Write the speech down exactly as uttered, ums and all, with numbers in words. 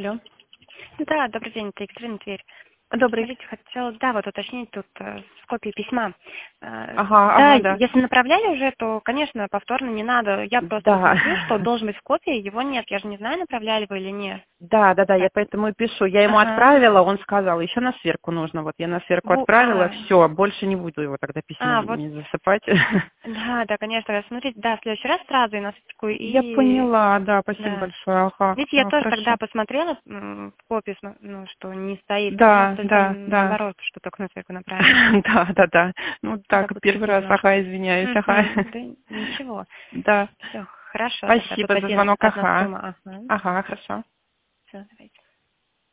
Алло. Да, добрый день, это Екатерина Тверь. Добрый. Скажите, хотела, да, вот уточнить тут э, с копией письма. Э, Ага, да, ага, да. если направляли уже, то, конечно, повторно не надо. Я просто Да. смотрю, что должен быть в копии, его нет. Я же не знаю, направляли вы или нет. Да, да, да, я Так. поэтому и пишу. Я ему Ага. отправила, он сказал, еще на сверку нужно. Вот я на сверку Бу- отправила, а, все, больше не буду его тогда а, вот, письмами засыпать. да, да, конечно. Смотрите, да, в следующий раз сразу и на ссылку, Я и, поняла, да, спасибо да. большое. Ага, Видите, я а, тоже тогда хорошо. посмотрела м, в копию, смо- ну, что не стоит. У меня Да, только да, да. наоборот, что только на сверху направили. Да, да, да. Ну так, Запуталась первый раз, немножко. ага, извиняюсь, ага. Мгм, да ничего. Да. Все, хорошо, тогда тут Спасибо за один, звонок, одна ага. сумма. Ага. Ага, хорошо. Все, давайте.